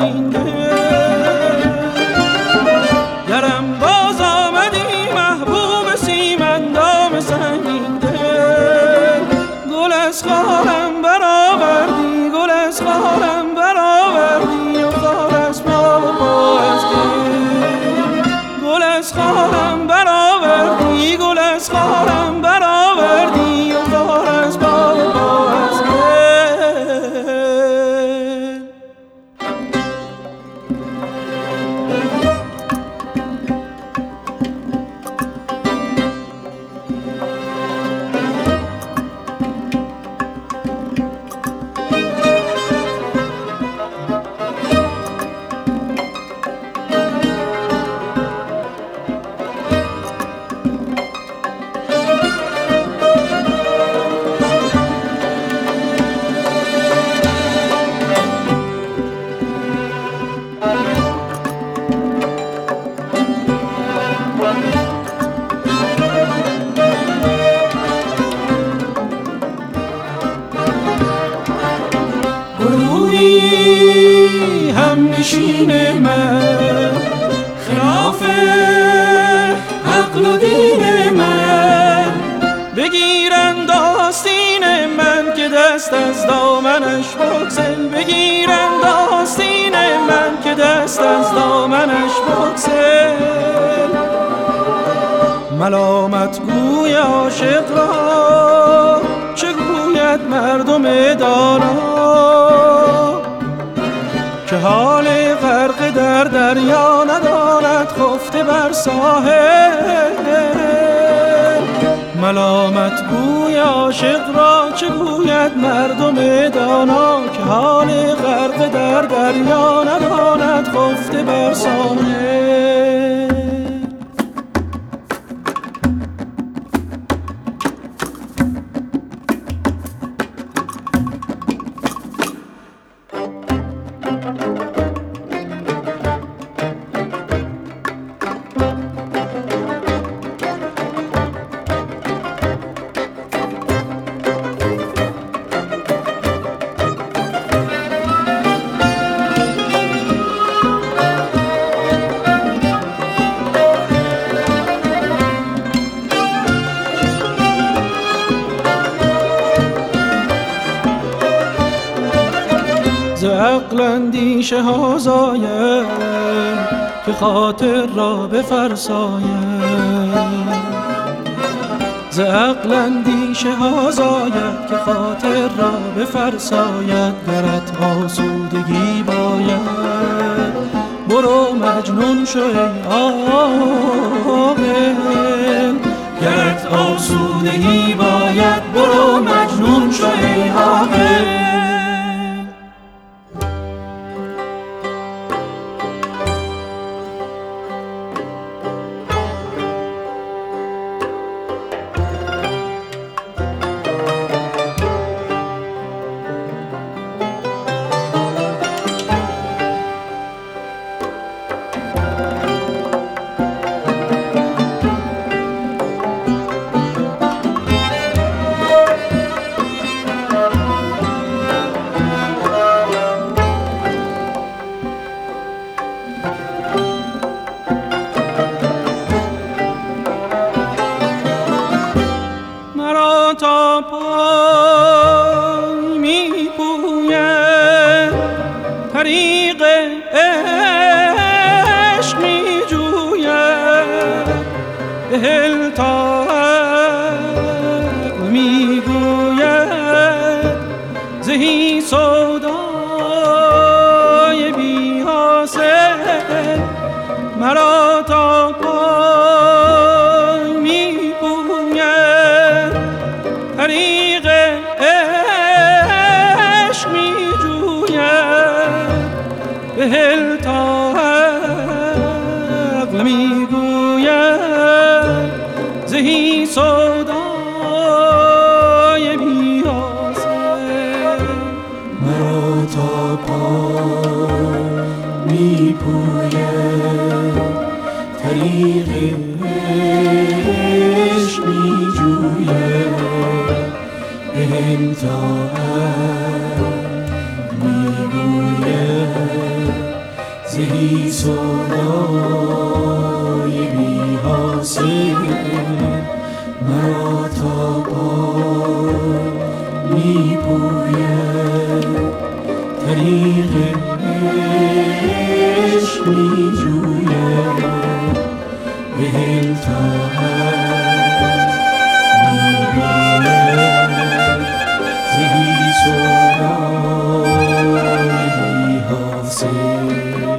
این دل. گرم باز آمدی محبوب سیمندام سنگین دل، گل از خارم برآوردی، گل از خارم برآوردی و خار از ما از گل. گل از خارم برآوردی، گل از خارم برآوردی و خار از ما از گل. گروهی هم نشین من خلاف عقل و دین من، بگیرند آستین من که دست از دامنش بگسل، بگیرند آستین من که دست از دامنش بگسل. ملامت گوی عاشق را چه گوید مردم دانا، که حال غرق در دریا نداند خفته بر ساحل. ملامت گوی عاشق را چه گوید مردم دانا، که حال غرق در دریا نداند خفته بر ساحل. ز عقل اندیشه ها زاید که خاطر را بفرساید، ز عقل اندیشه ها زاید که خاطر را بفرساید. گرت آسودگی باید برو مجنون شو ای عاقل، گرت آسودگی باید برو مجنون شو ای عاقل. تا پای می پوید طریق عشق می جوید، بهل تا عقل می گوید زهی سودای بی حاصل. مرا تا پای می پوید طریق عشق می جوید، بهل تا عقل می گوید زهی سودای بی حاصل. مرا تا پای می پوید طریق عشق می جوید، بهل تا عقل می گوید زهی سودای بی حاصل مرا تا پای می پوید طریق عشق می جوید بهل تا می بیند زهی سودای بی حاصل